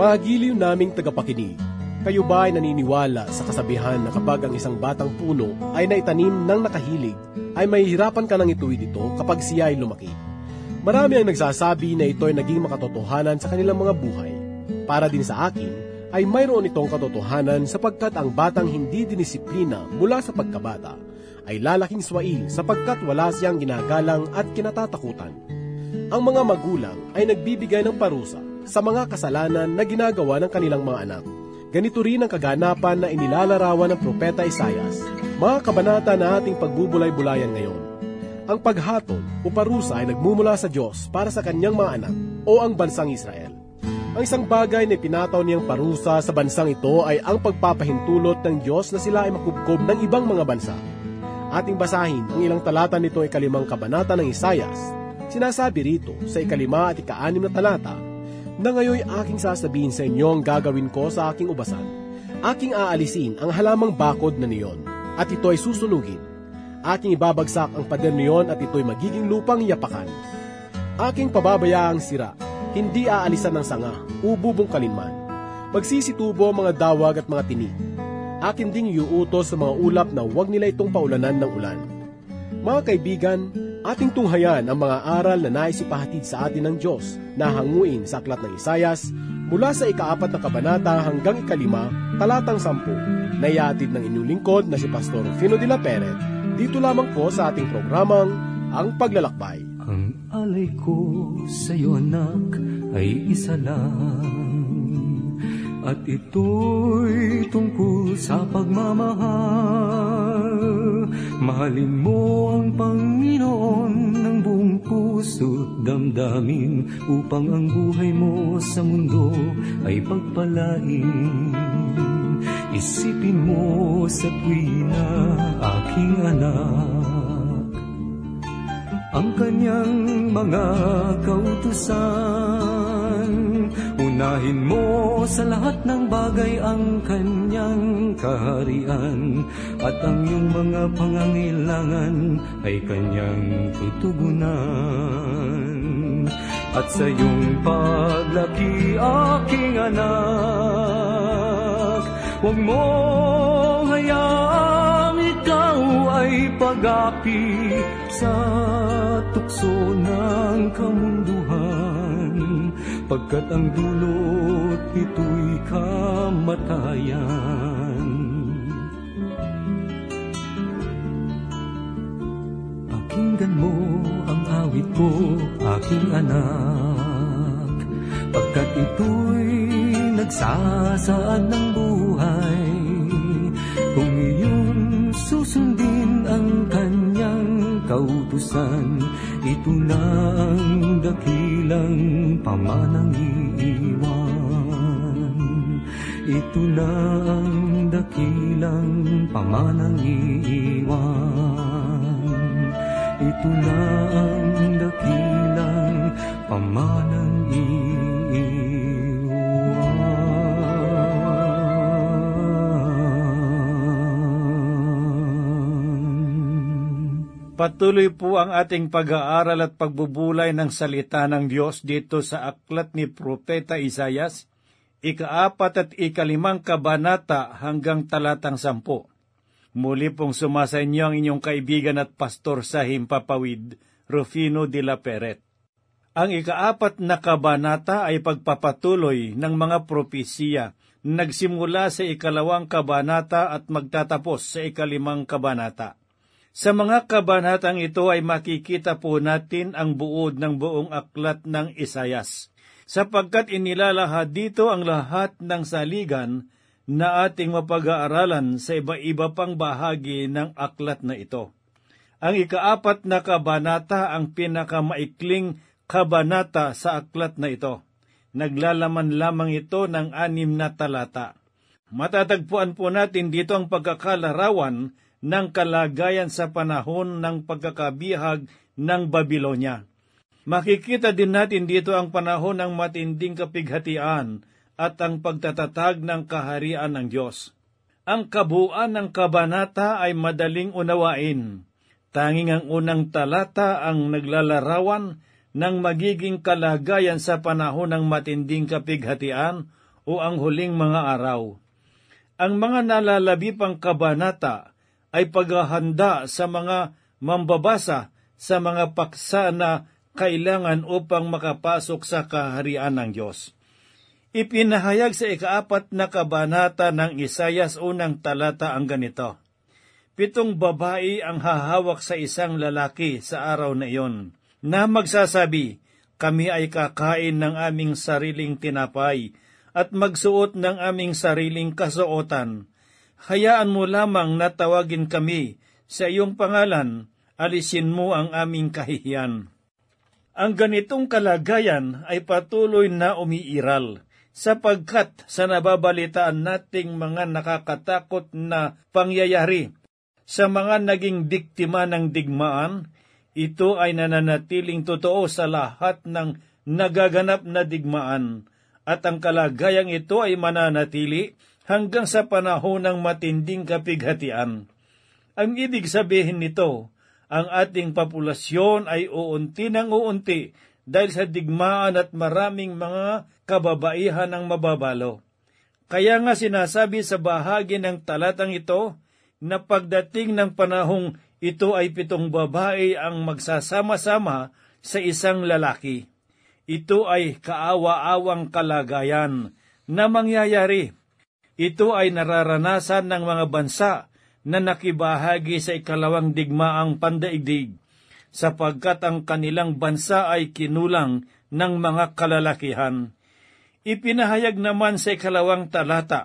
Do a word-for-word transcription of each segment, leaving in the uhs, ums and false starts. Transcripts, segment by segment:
Mga giliw naming tagapakinig, kayo ba ay naniniwala sa kasabihan na kapag ang isang batang puno ay naitanim ng nakahilig, ay mahihirapan ka nang ituwid ito kapag siya ay lumaki? Marami ang nagsasabi na ito ay naging makatotohanan sa kanilang mga buhay. Para din sa akin, ay mayroon itong katotohanan sapagkat ang batang hindi dinisiplina mula sa pagkabata ay lalaking swail sapagkat wala siyang ginagalang at kinatatakutan. Ang mga magulang ay nagbibigay ng parusa sa mga kasalanan na ginagawa ng kanilang mga anak. Ganito rin ang kaganapan na inilalarawan ng Propeta Isaias, mga kabanata na ating pagbubulay-bulayan ngayon. Ang paghatol o parusa ay nagmumula sa Diyos para sa kanyang mga anak o ang bansang Israel. Ang isang bagay na pinataw niyang parusa sa bansang ito ay ang pagpapahintulot ng Diyos na sila ay makubkob ng ibang mga bansa. Ating basahin ang ilang talata nito ay ikalimang kabanata ng Isaias. Sinasabi rito sa ikalima at ikaanim na talata, na ngayoy aking sasabihin sa inyo ang gagawin ko sa aking ubasan. Aking aalisin ang halamang bakod na niyon, at ito ay susunugin. Aking ibabagsak ang pader niyon at ito'y magiging lupang yapakan. Aking pababayaang sira, hindi aalisan ng sanga, ububong kalinman. Magsisitubo ang mga dawag at mga tinik. Akin ding iuutos sa mga ulap na huwag nila itong paulanan ng ulan. Mga kaibigan, ating tunghayan ang mga aral na naisipahatid sa atin ng Diyos na hanguin sa aklat ng Isaias mula sa ikaapat na kabanata hanggang ikalima, talatang sampu, na iatid ng inyong lingkod na si Pastor Rufino de la Peret, dito lamang po sa ating programang Ang Paglalakbay. Ang alay ko sa iyo, anak, ay isa lang, at ito'y tungkol sa pagmamahal. Mahalin mo ang Panginoon ng buong puso't damdamin, upang ang buhay mo sa mundo ay pagpalain. Isipin mo sa tuwina, aking anak, ang kanyang mga kautusan. Unahin mo sa lahat ng bagay ang kanyang kaharian, at ang iyong mga pangangailangan ay kanyang tutugunan. At sa iyong paglaki, aking anak, huwag mo hayaang ikaw ay pag-api sa tukso ng kamunduhan, pagkat ang dulot nito'y kamatayan. Pakinggan mo ang awit ko, aking anak, pagkat ito'y nagsasaad ng buhay. Kung iyong susundin ang kanyang kautusan, ito na ang dakilang pamanang iiwan. Ito na ang dakilang pamanang iiwan. Ito na ang dakilang pamanang iiwan. Patuloy po ang ating pag-aaral at pagbubulay ng salita ng Diyos dito sa aklat ni Propeta Isaias, ikaapat at ikalimang kabanata hanggang talatang sampu. Muli pong sumasa inyo ang inyong kaibigan at pastor sa Himpapawid, Rufino de la Peret. Ang ikaapat na kabanata ay pagpapatuloy ng mga propesiya, nagsimula sa ikalawang kabanata at magtatapos sa ikalimang kabanata. Sa mga kabanatang ito ay makikita po natin ang buod ng buong aklat ng Isaias, sapagkat inilalahad dito ang lahat ng saligan na ating mapag-aaralan sa iba-iba pang bahagi ng aklat na ito. Ang ikaapat na kabanata ang pinakamaikling kabanata sa aklat na ito. Naglalaman lamang ito ng anim na talata. Matatagpuan po natin dito ang pagkakalarawan ng kalagayan sa panahon ng pagkakabihag ng Babilonya. Makikita din natin dito ang panahon ng matinding kapighatian at ang pagtatatag ng kaharian ng Diyos. Ang kabuuan ng kabanata ay madaling unawain. Tanging ang unang talata ang naglalarawan ng magiging kalagayan sa panahon ng matinding kapighatian o ang huling mga araw. Ang mga nalalabi pang kabanata ay paghahanda sa mga mambabasa sa mga paksa na kailangan upang makapasok sa kaharian ng Diyos. Ipinahayag sa ikaapat na kabanata ng Isayas unang talata ang ganito, pitong babae ang hahawak sa isang lalaki sa araw na iyon, na magsasabi, kami ay kakain ng aming sariling tinapay at magsuot ng aming sariling kasuotan. Hayaan mo lamang na tawagin kami sa iyong pangalan, alisin mo ang aming kahihiyan. Ang ganitong kalagayan ay patuloy na umiiral, sapagkat sa nababalitaan nating mga nakakatakot na pangyayari sa mga naging biktima ng digmaan, ito ay nananatiling totoo sa lahat ng nagaganap na digmaan, at ang kalagayang ito ay mananatili hanggang sa panahon ng matinding kapighatian. Ang ibig sabihin nito, ang ating populasyon ay uunti ng uunti dahil sa digmaan at maraming mga kababaihan ang mababalo. Kaya nga sinasabi sa bahagi ng talatang ito, na pagdating ng panahong ito ay pitong babae ang magsasama-sama sa isang lalaki. Ito ay kaawa-awang kalagayan na mangyayari. Ito ay nararanasan ng mga bansa na nakibahagi sa ikalawang digmaang pandaigdig, sapagkat ang kanilang bansa ay kinulang ng mga kalalakihan. Ipinahayag naman sa ikalawang talata,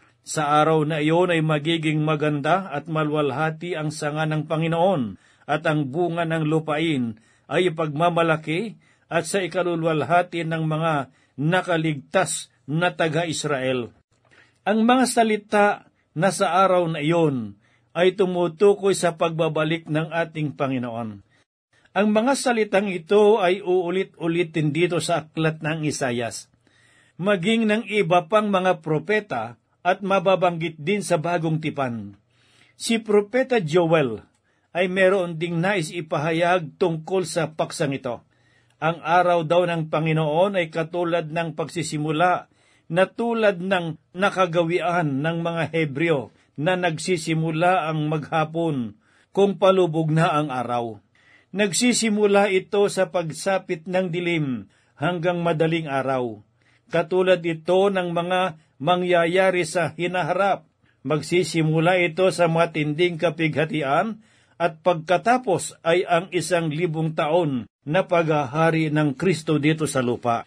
sa araw na iyon ay magiging maganda at malwalhati ang sanga ng Panginoon, at ang bunga ng lupain ay pagmamalaki, at sa ikalulwalhati ng mga nakaligtas na taga-Israel. Ang mga salita na sa araw na iyon ay tumutukoy sa pagbabalik ng ating Panginoon. Ang mga salitang ito ay uulit-ulitin dito sa aklat ng Isayas, maging ng iba pang mga propeta, at mababanggit din sa bagong tipan. Si Propeta Joel ay meron ding nais ipahayag tungkol sa paksang ito. Ang araw daw ng Panginoon ay katulad ng pagsisimula, na tulad ng nakagawian ng mga Hebreo na nagsisimula ang maghapon kung palubog na ang araw. Nagsisimula ito sa pagsapit ng dilim hanggang madaling araw. Katulad ito ng mga mangyayari sa hinaharap. Magsisimula ito sa matinding kapighatian, at pagkatapos ay ang isang libong taon na paghahari ng Kristo dito sa lupa.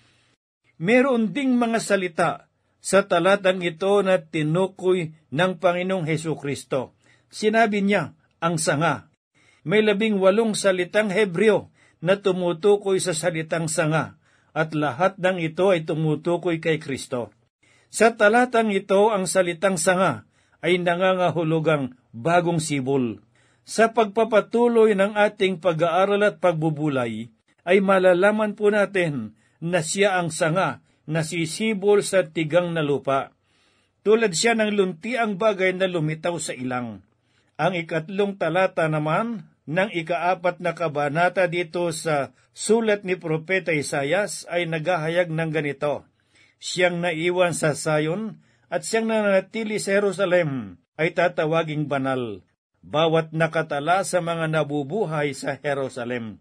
Meron ding mga salita sa talatang ito na tinukoy ng Panginoong Hesus Kristo. Sinabi niya, ang sanga. May labing walong salitang Hebreo na tumutukoy sa salitang sanga, at lahat ng ito ay tumutukoy kay Kristo. Sa talatang ito, ang salitang sanga ay nangangahulugang bagong sibol. Sa pagpapatuloy ng ating pag-aaral at pagbubulay, ay malalaman po natin na siya ang sanga na sisibol sa tigang na lupa. Tulad siya ng luntiang bagay na lumitaw sa ilang. Ang ikatlong talata naman ng ikaapat na kabanata dito sa sulat ni Propeta Isayas ay naghahayag ng ganito, siyang naiwan sa Sayon at siyang nananatili sa Jerusalem ay tatawaging banal, bawat nakatala sa mga nabubuhay sa Jerusalem.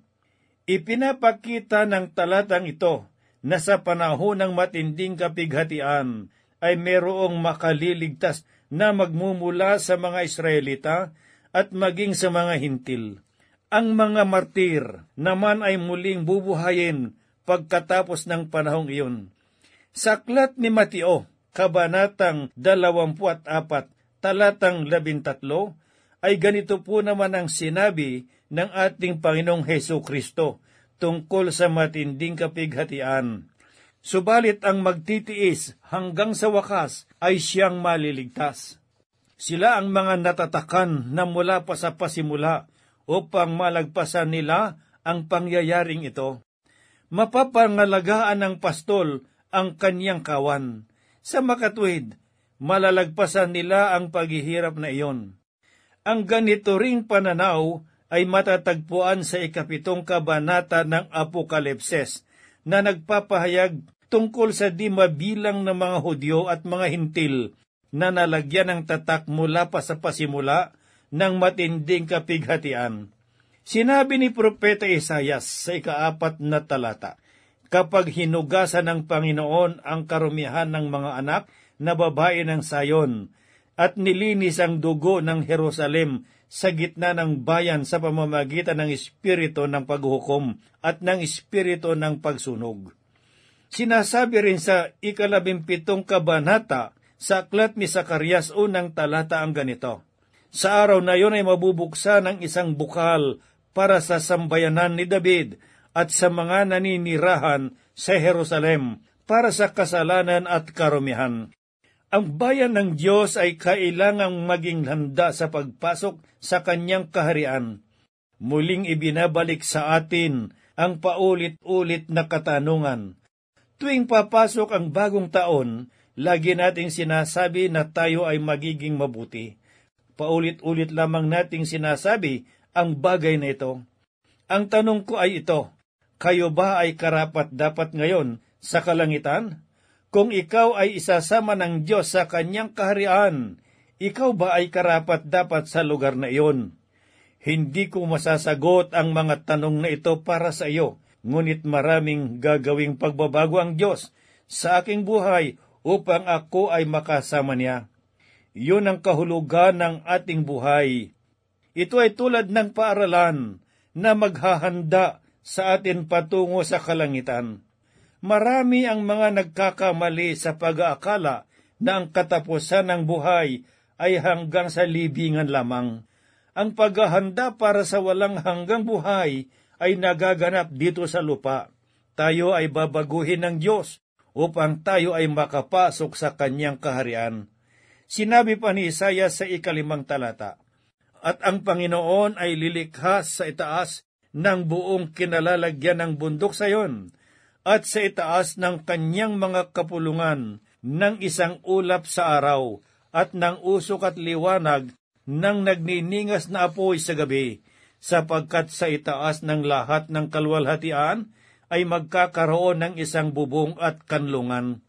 Ipinapakita ng talatang ito na sa panahon ng matinding kapighatian ay merong makaliligtas na magmumula sa mga Israelita at maging sa mga hintil. Ang mga martir naman ay muling bubuhayin pagkatapos ng panahong iyon. Sa aklat ni Mateo, kabanatang dalawampu't apat, talatang labintatlo, ay ganito po naman ang sinabi ng ating Panginoong Hesus Kristo tungkol sa matinding kapighatian. Subalit ang magtitiis hanggang sa wakas ay siyang maliligtas. Sila ang mga natatakan na mula pa sa pasimula upang malagpasan nila ang pangyayaring ito. Mapapangalagaan ng pastol ang kanyang kawan. Sa makatuwid, malalagpasan nila ang paghihirap na iyon. Ang ganito ring pananaw ay matatagpuan sa ikapitong kabanata ng Apokalipses na nagpapahayag tungkol sa di mabilang na mga Hudyo at mga Hintil na nalagyan ng tatak mula pa sa pasimula ng matinding kapighatian. Sinabi ni Propeta Isayas sa ikaapat na talata, kapag hinugasan ng Panginoon ang karumihan ng mga anak na babae ng Sayon, at nilinis ang dugo ng Jerusalem sa gitna ng bayan sa pamamagitan ng espiritu ng paghuhukom at ng espiritu ng pagsunog. Sinasabi rin sa ikalabimpitong kabanata sa aklat ni Zacarias unang talata ang ganito, sa araw na iyon ay mabubuksan ang isang bukal para sa sambayanan ni David at sa mga naninirahan sa Jerusalem para sa kasalanan at karumihan. Ang bayan ng Diyos ay kailangang maging handa sa pagpasok sa kanyang kaharian. Muling ibinabalik sa atin ang paulit-ulit na katanungan. Tuwing papasok ang bagong taon, lagi nating sinasabi na tayo ay magiging mabuti. Paulit-ulit lamang nating sinasabi ang bagay na ito. Ang tanong ko ay ito, kayo ba ay karapat-dapat ngayon sa kalangitan? Kung ikaw ay isasama ng Diyos sa kanyang kaharian, ikaw ba ay karapat-dapat sa lugar na iyon? Hindi ko masasagot ang mga tanong na ito para sa iyo, ngunit maraming gagawing pagbabago ang Diyos sa aking buhay upang ako ay makasama niya. Iyon ang kahulugan ng ating buhay. Ito ay tulad ng paaralan na maghahanda sa atin patungo sa kalangitan. Marami ang mga nagkakamali sa pag-aakala na ang katapusan ng buhay ay hanggang sa libingan lamang. Ang paghahanda para sa walang hanggang buhay ay nagaganap dito sa lupa. Tayo ay babaguhin ng Diyos upang tayo ay makapasok sa kanyang kaharian. Sinabi pa ni Isaias sa ikalimang talata, at ang Panginoon ay lilikha sa itaas ng buong kinalalagyan ng bundok Sayon, at sa itaas ng kanyang mga kapulungan ng isang ulap sa araw, at ng usok at liwanag ng nagniningas na apoy sa gabi, sapagkat sa itaas ng lahat ng kalwalhatian ay magkakaroon ng isang bubong at kanlungan.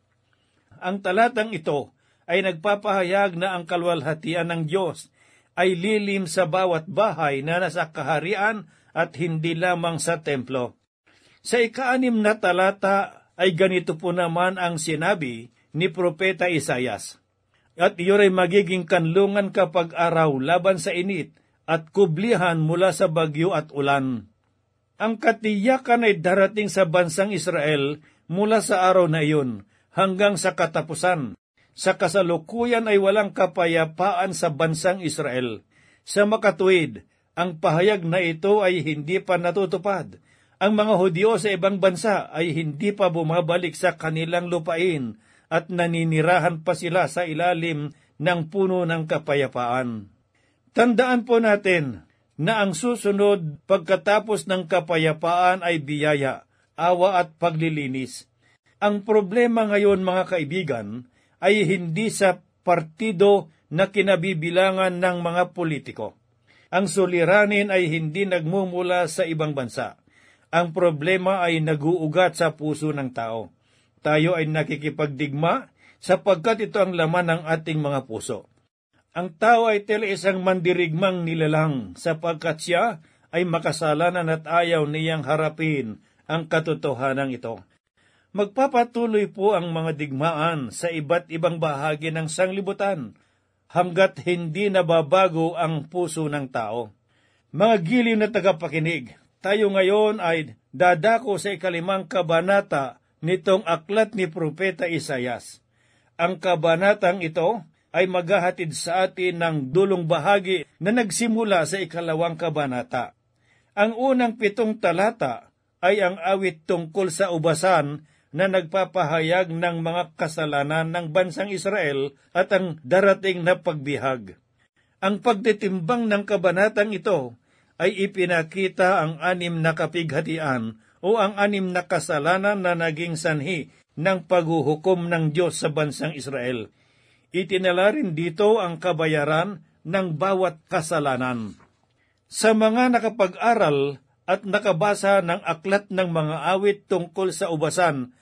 Ang talatang ito ay nagpapahayag na ang kalwalhatian ng Diyos ay lilim sa bawat bahay na nasa kaharian at hindi lamang sa templo. Sa ikaanim na talata ay ganito po naman ang sinabi ni Propeta Isayas, at iyon ay magiging kanlungan kapag araw laban sa init at kublihan mula sa bagyo at ulan. Ang katiyakan ay darating sa bansang Israel mula sa araw na iyon hanggang sa katapusan. Sa kasalukuyan ay walang kapayapaan sa bansang Israel. Sa makatuwid, ang pahayag na ito ay hindi pa natutupad. Ang mga Hudyo sa ibang bansa ay hindi pa bumabalik sa kanilang lupain at naninirahan pa sila sa ilalim ng puno ng kapayapaan. Tandaan po natin na ang susunod pagkatapos ng kapayapaan ay biyaya, awa at paglilinis. Ang problema ngayon, mga kaibigan, ay hindi sa partido na kinabibilangan ng mga politiko. Ang suliranin ay hindi nagmumula sa ibang bansa. Ang problema ay naguugat sa puso ng tao. Tayo ay nakikipagdigma sapagkat ito ang laman ng ating mga puso. Ang tao ay tila isang mandirigmang nilalang sapagkat siya ay makasalanan at ayaw niyang harapin ang katotohanan ito. Magpapatuloy po ang mga digmaan sa iba't ibang bahagi ng sanglibutan hanggat hindi nababago ang puso ng tao. Mga giliw na tagapakinig, tayo ngayon ay dadako sa ikalimang kabanata nitong aklat ni Propeta Isayas. Ang kabanatang ito ay maghahatid sa atin ng dulong bahagi na nagsimula sa ikalawang kabanata. Ang unang pitong talata ay ang awit tungkol sa ubasan na nagpapahayag ng mga kasalanan ng bansang Israel at ang darating na pagbihag. Ang pagtitimbang ng kabanatang ito ay ipinakita ang anim na kapighatian o ang anim na kasalanan na naging sanhi ng paghuhukom ng Diyos sa bansang Israel. Itinala rin dito ang kabayaran ng bawat kasalanan. Sa mga nakapag-aral at nakabasa ng aklat ng mga awit tungkol sa ubasan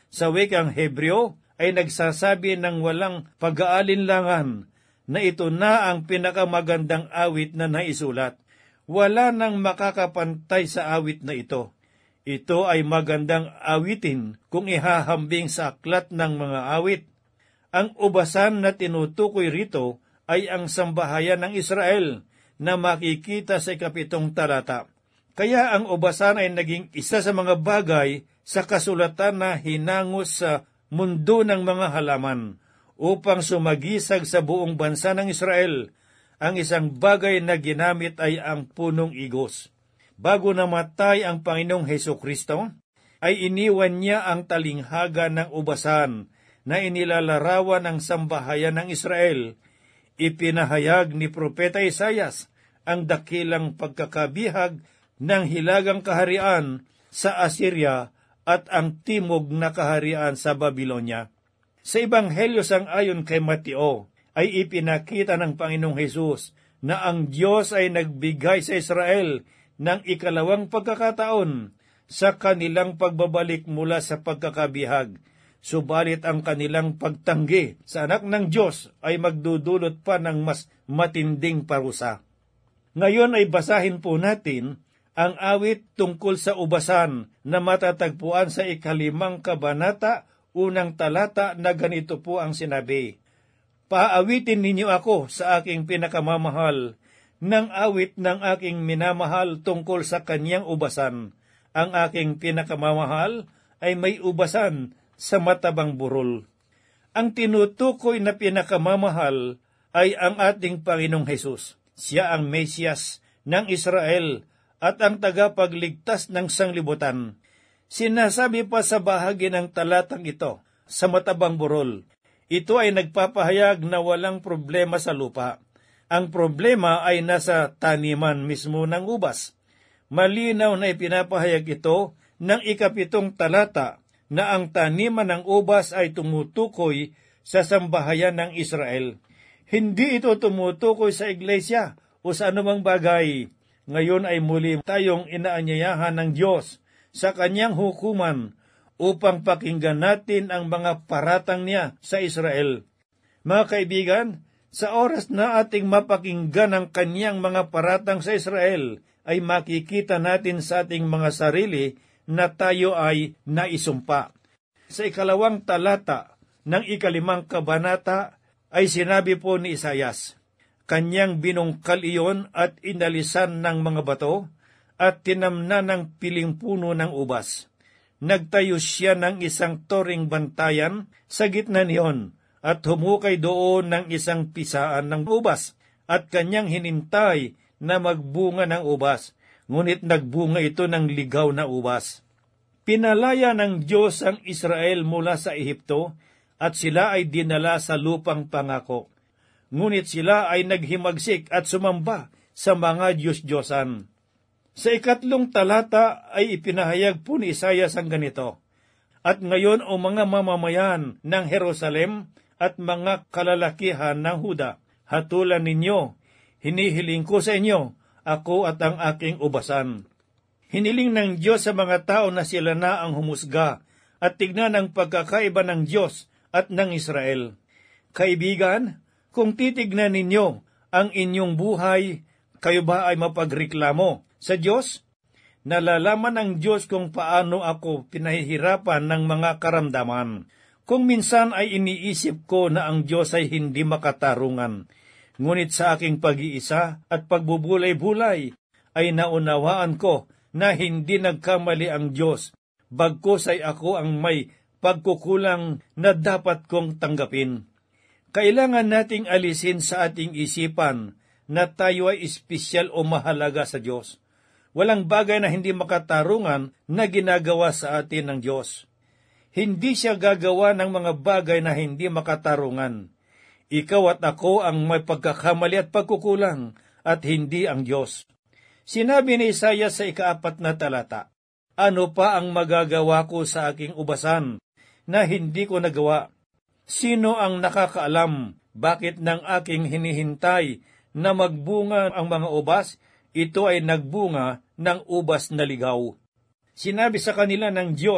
sa wikang Hebreo ay nagsasabi ng walang pag-aalinlangan na ito na ang pinakamagandang awit na naisulat. Wala nang makakapantay sa awit na ito. Ito ay magandang awitin kung ihahambing sa aklat ng mga awit. Ang ubasan na tinutukoy rito ay ang sambahayan ng Israel na makikita sa ikapitong talata. Kaya ang ubasan ay naging isa sa mga bagay sa kasulatan na hinangos sa mundo ng mga halaman upang sumagisag sa buong bansa ng Israel. Ang isang bagay na ginamit ay ang punong igos. Bago namatay ang Panginoong Hesukristo, ay iniwan niya ang talinghaga ng ubasan na inilalarawan ng sambahayan ng Israel. Ipinahayag ni Propeta Isayas ang dakilang pagkakabihag ng hilagang kaharian sa Assyria at ang timog na kaharian sa Babylonia. Sa Ebanghelyo sang-ayon kay Mateo, ay ipinakita ng Panginoong Hesus na ang Diyos ay nagbigay sa Israel ng ikalawang pagkakataon sa kanilang pagbabalik mula sa pagkakabihag. Subalit ang kanilang pagtanggi sa anak ng Diyos ay magdudulot pa ng mas matinding parusa. Ngayon ay basahin po natin ang awit tungkol sa ubasan na matatagpuan sa ikalimang kabanata, unang talata na ganito po ang sinabi. Paawitin ninyo ako sa aking pinakamamahal, ng awit ng aking minamahal tungkol sa kanyang ubasan. Ang aking pinakamamahal ay may ubasan sa matabang burol. Ang tinutukoy na pinakamamahal ay ang ating Panginoong Hesus. Siya ang Mesiyas ng Israel at ang tagapagligtas ng sanglibutan. Sinasabi pa sa bahagi ng talatang ito, sa matabang burol. Ito ay nagpapahayag na walang problema sa lupa. Ang problema ay nasa taniman mismo ng ubas. Malinaw na ipinapahayag ito ng ikapitong talata na ang taniman ng ubas ay tumutukoy sa sambahayan ng Israel. Hindi ito tumutukoy sa iglesia o sa anumang bagay. Ngayon ay muli tayong inaanyayahan ng Diyos sa kanyang hukuman upang pakinggan natin ang mga paratang niya sa Israel. Mga kaibigan, sa oras na ating mapakinggan ang kanyang mga paratang sa Israel, ay makikita natin sa ating mga sarili na tayo ay naisumpa. Sa ikalawang talata ng ikalimang kabanata ay sinabi po ni Isayas, kanyang binungkal iyon at inalisan ng mga bato at tinamna ng piling puno ng ubas. Nagtayo siya ng isang toring bantayan sa gitna niyon at humukay doon ng isang pisaan ng ubas at kanyang hinintay na magbunga ng ubas, ngunit nagbunga ito ng ligaw na ubas. Pinalaya ng Diyos ang Israel mula sa Ehipto at sila ay dinala sa lupang pangako. Ngunit sila ay naghimagsik at sumamba sa mga Diyos-Diyosan. Sa ikatlong talata ay ipinahayag po ni Isayas ang ganito, at ngayon o mga mamamayan ng Jerusalem at mga kalalakihan ng Huda, hatulan ninyo, hinihiling ko sa inyo, ako at ang aking ubasan. Hiniling ng Diyos sa mga tao na sila na ang humusga at tignan ang pagkakaiba ng Diyos at ng Israel. Kaibigan, kung titignan ninyo ang inyong buhay, kayo ba ay mapagreklamo sa Diyos? Nalalaman ng Diyos kung paano ako pinahihirapan ng mga karamdaman. Kung minsan ay iniisip ko na ang Diyos ay hindi makatarungan, ngunit sa aking pag-iisa at pagbubulay-bulay ay naunawaan ko na hindi nagkamali ang Diyos, bagkus ay ako ang may pagkukulang na dapat kong tanggapin. Kailangan nating alisin sa ating isipan na tayo ay espesyal o mahalaga sa Diyos. Walang bagay na hindi makatarungan na ginagawa sa atin ng Diyos. Hindi siya gagawa ng mga bagay na hindi makatarungan. Ikaw at ako ang may pagkakamali at pagkukulang at hindi ang Diyos. Sinabi ni Isaiah sa ikaapat na talata, ano pa ang magagawa ko sa aking ubasan na hindi ko nagawa? Sino ang nakakaalam bakit ng aking hinihintay na magbunga ang mga ubas? Ito ay nagbunga ng ubas na ligaw. Sinabi sa kanila ng Diyos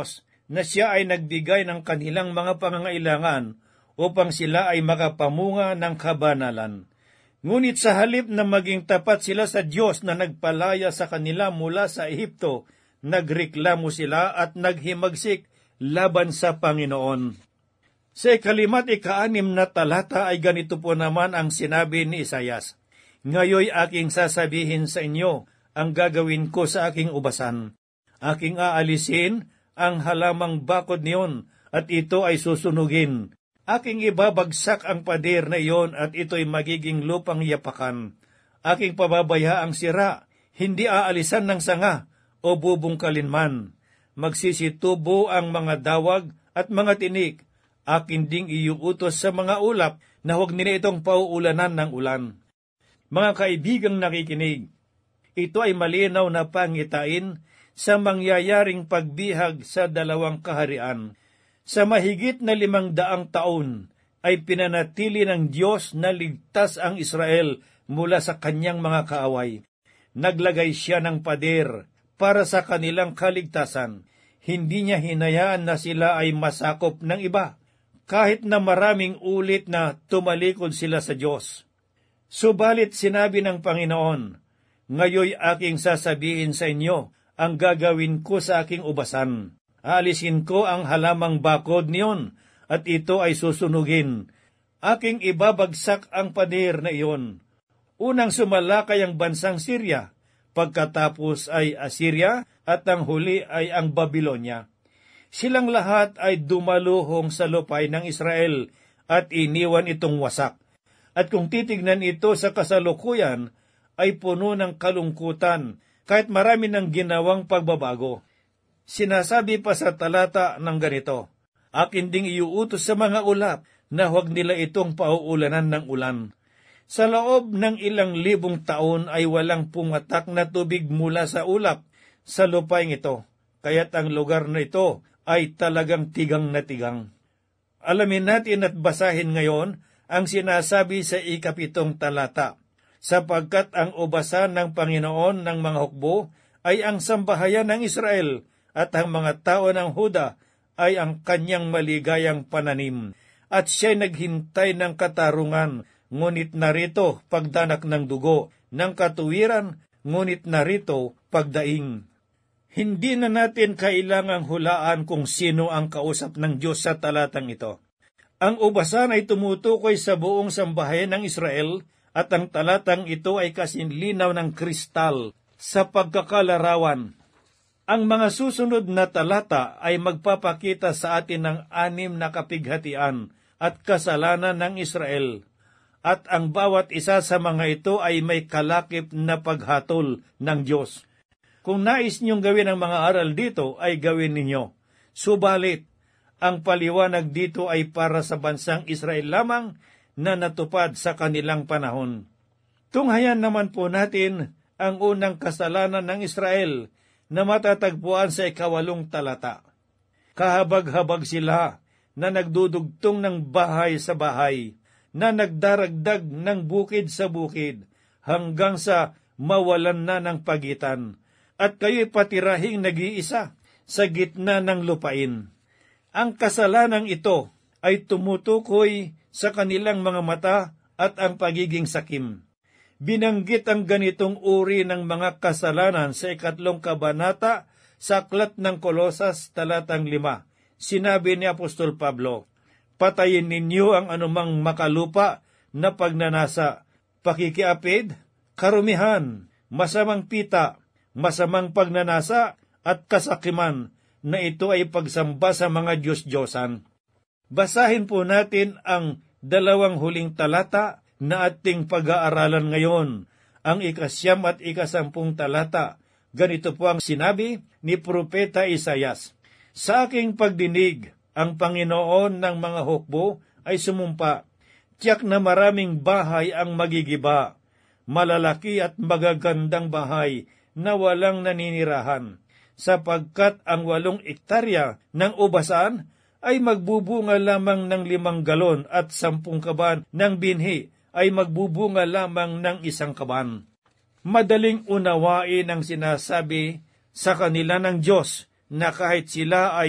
na siya ay nagbigay ng kanilang mga pangangailangan upang sila ay makapamunga ng kabanalan. Ngunit sa halip na maging tapat sila sa Diyos na nagpalaya sa kanila mula sa Ehipto, nagreklamo sila at naghimagsik laban sa Panginoon. Sa ikalimat ikaanim na talata ay ganito po naman ang sinabi ni Isayas, "Ngayoy aking sasabihin sa inyo ang gagawin ko sa aking ubasan. Aking aalisin ang halamang bakod niyon at ito ay susunugin. Aking ibabagsak ang pader na iyon at ito'y magiging lupang yapakan. Aking pababaya ang sira, hindi aalisan ng sanga o bubungkalin man. Magsisitubo ang mga dawag at mga tinik. Akin ding iuutos sa mga ulap na huwag nila itong pauulanan ng ulan." Mga kaibigang nakikinig, ito ay malinaw na pangitain sa mangyayaring pagbihag sa dalawang kaharian. Sa mahigit na limang daang taon ay pinanatili ng Diyos na ligtas ang Israel mula sa kanyang mga kaaway. Naglagay siya ng pader para sa kanilang kaligtasan. Hindi niya hinayaan na sila ay masakop ng iba, kahit na maraming ulit na tumalikod sila sa Diyos. Subalit sinabi ng Panginoon, "Ngayoy aking sasabihin sa inyo ang gagawin ko sa aking ubasan. Aalisin ko ang halamang bakod niyon, at ito ay susunugin. Aking ibabagsak ang pader na iyon. Unang sumalakay ang bansang Syria, pagkatapos ay Assyria, at ang huli ay ang Babylonia. Silang lahat ay dumaluhong sa lupay ng Israel, at iniwan itong wasak. At kung titignan ito sa kasalukuyan, ay puno ng kalungkutan, kahit marami ng ginawang pagbabago." Sinasabi pa sa talata ng ganito, "Akin ding iuutos sa mga ulap na huwag nila itong pauulanan ng ulan." Sa loob ng ilang libong taon ay walang pumatak na tubig mula sa ulap sa lupaing ito, kaya't ang lugar na ito ay talagang tigang na tigang. Alamin natin at basahin ngayon ang sinasabi sa ikapitong talata, "Sapagkat ang ubasan ng Panginoon ng mga hukbo ay ang sambahayan ng Israel, at ang mga tao ng Huda ay ang kanyang maligayang pananim. At siya'y naghintay ng katarungan, ngunit narito pagdanak ng dugo, ng katuwiran, ngunit narito pagdaing." Hindi na natin kailangang hulaan kung sino ang kausap ng Diyos sa talatang ito. Ang ubasan ay tumutukoy sa buong sambahayan ng Israel, at ang talatang ito ay kasinlinaw ng kristal sa pagkakalarawan. Ang mga susunod na talata ay magpapakita sa atin ng anim na kapighatian at kasalanan ng Israel, at ang bawat isa sa mga ito ay may kalakip na paghatol ng Diyos. Kung nais niyong gawin ang mga aral dito, ay gawin ninyo. Subalit, ang paliwanag dito ay para sa bansang Israel lamang na natupad sa kanilang panahon. Tunghayan naman po natin ang unang kasalanan ng Israel na matatagpuan sa ikawalong talata. Kahabag-habag sila na nagdudugtong ng bahay sa bahay, na nagdaragdag ng bukid sa bukid, hanggang sa mawalan na ng pagitan, at kayo'y patirahing nag-iisa sa gitna ng lupain. Ang kasalanang ito ay tumutukoy sa kanilang mga mata at ang pagiging sakim. Binanggit ang ganitong uri ng mga kasalanan sa ikatlong kabanata sa aklat ng Kolosas talatang lima. Sinabi ni Apostol Pablo, "Patayin ninyo ang anumang makalupa na pagnanasa, pakikiapid, karumihan, masamang pita, masamang pagnanasa at kasakiman, na ito ay pagsamba sa mga Diyos-Diyosan." Basahin po natin ang dalawang huling talata na ating pag-aaralan ngayon, ang ikasyam at ikasampung talata. Ganito po ang sinabi ni Propeta Isayas, "Sa aking pagdinig, ang Panginoon ng mga hukbo ay sumumpa, tiyak na maraming bahay ang magigiba, malalaki at magagandang bahay na walang naninirahan, sapagkat ang walong ektarya ng ubasan ay magbubunga lamang ng limang galon at sampung kaban ng binhi ay magbubunga lamang ng isang kaban." Madaling unawain ang sinasabi sa kanila ng Diyos na kahit sila ay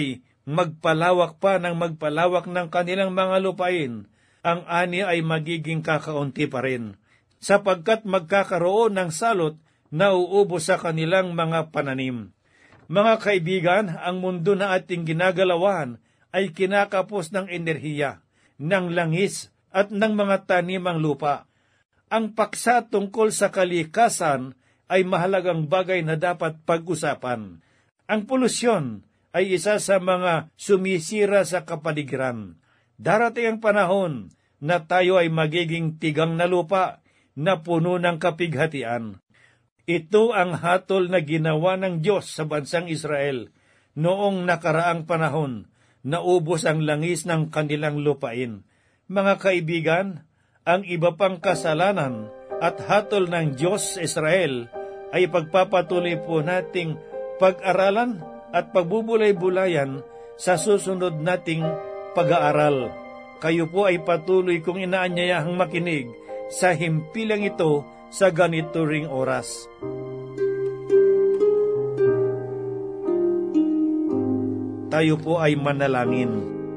magpalawak pa ng magpalawak ng kanilang mga lupain, ang ani ay magiging kakaunti pa rin, sapagkat magkakaroon ng salot na uubos sa kanilang mga pananim. Mga kaibigan, ang mundo na ating ginagalawan ay kinakapos ng enerhiya, ng langis at ng mga tanimang lupa. Ang paksa tungkol sa kalikasan ay mahalagang bagay na dapat pag-usapan. Ang polusyon ay isa sa mga sumisira sa kapaligiran. Darating ang panahon na tayo ay magiging tigang na lupa na puno ng kapighatian. Ito ang hatol na ginawa ng Diyos sa bansang Israel noong nakaraang panahon na ubos ang langis ng kanilang lupain. Mga kaibigan, ang iba pang kasalanan at hatol ng Diyos sa Israel ay pagpapatuloy po nating pag-aralan at pagbubulay-bulayan sa susunod nating pag-aaral. Kayo po ay patuloy kong inaanyayahang makinig sa himpilang ito sa ganito ring oras. Tayo po ay manalangin.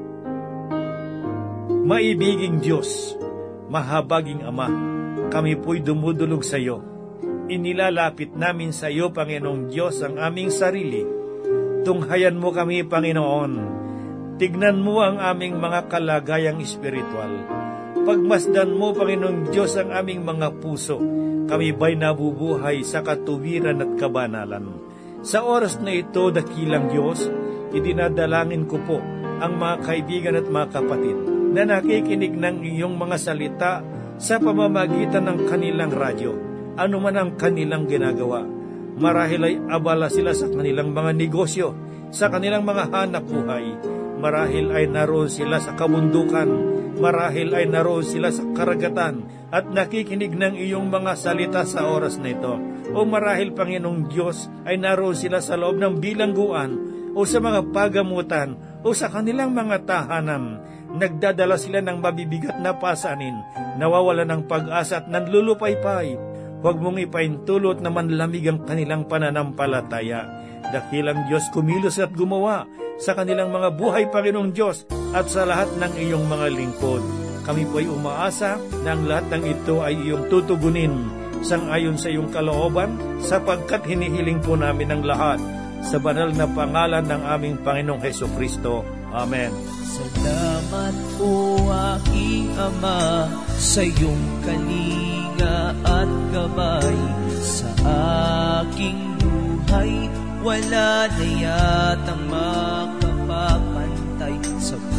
Maibiging Diyos, mahabaging Ama, kami po'y dumudulog sa iyo. Inilalapit namin sa iyo, Panginoong Diyos, ang aming sarili. Tunghayan mo kami, Panginoon. Tignan mo ang aming mga kalagayang espiritual. Pagmasdan mo, Panginoong Diyos, ang aming mga puso. Kami ba'y nabubuhay sa katuwiran at kabanalan? Sa oras na ito, dakilang Diyos, idinadalangin ko po ang mga kaibigan at mga kapatid na nakikinig ng iyong mga salita sa pamamagitan ng kanilang radyo. Ano man ang kanilang ginagawa, marahil ay abala sila sa kanilang mga negosyo, sa kanilang mga hanap buhay. Marahil ay naroon sila sa kabundukan, marahil ay naroon sila sa karagatan, at nakikinig ng iyong mga salita sa oras na ito. O marahil, Panginoong Diyos, ay naroon sila sa loob ng bilangguan, o sa mga pagamutan, o sa kanilang mga tahanan. Nagdadala sila ng mabibigat na pasanin, nawawala ng pag-asa at nanlulupaypay. Huwag mong ipaintulot na manlamig ang kanilang pananampalataya. Dakilang Diyos, kumilos at gumawa sa kanilang mga buhay, Panginoong Diyos, at sa lahat ng iyong mga lingkod. Kami po ay umaasa na ang lahat ng ito ay iyong tutugunin sangayon sa iyong kalooban, sapagkat hinihiling po namin ang lahat sa banal na pangalan ng aming Panginoong Hesukristo. Amen. Salamat o aking Ama sa iyong kalinga at gabay sa aking buhay. Wala na yatang makapapantay sa